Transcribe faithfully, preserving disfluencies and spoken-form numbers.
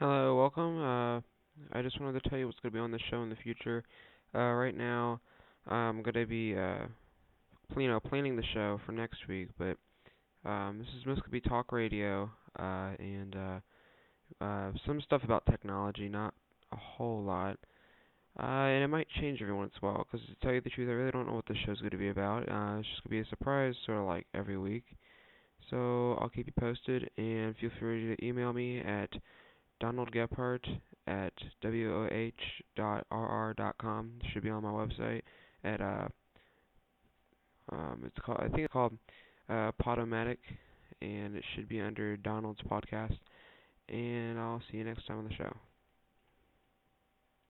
Hello, welcome. Uh, I just wanted to tell you what's going to be on the show in the future. Uh, right now, I'm going to be, uh, pl- you know, planning the show for next week, but um, this is mostly going to be talk radio uh, and uh, uh, some stuff about technology, not a whole lot. Uh, and it might change every once in a while, because to tell you the truth, I really don't know what the show's going to be about. Uh, it's just going to be a surprise, sort of like every week. So I'll keep you posted, and feel free to email me at Donald Gephardt at woh dot r r dot com. It should be on my website at uh um it's called I think it's called uh Podomatic, and it should be under Donald's podcast. And I'll see you next time on the show.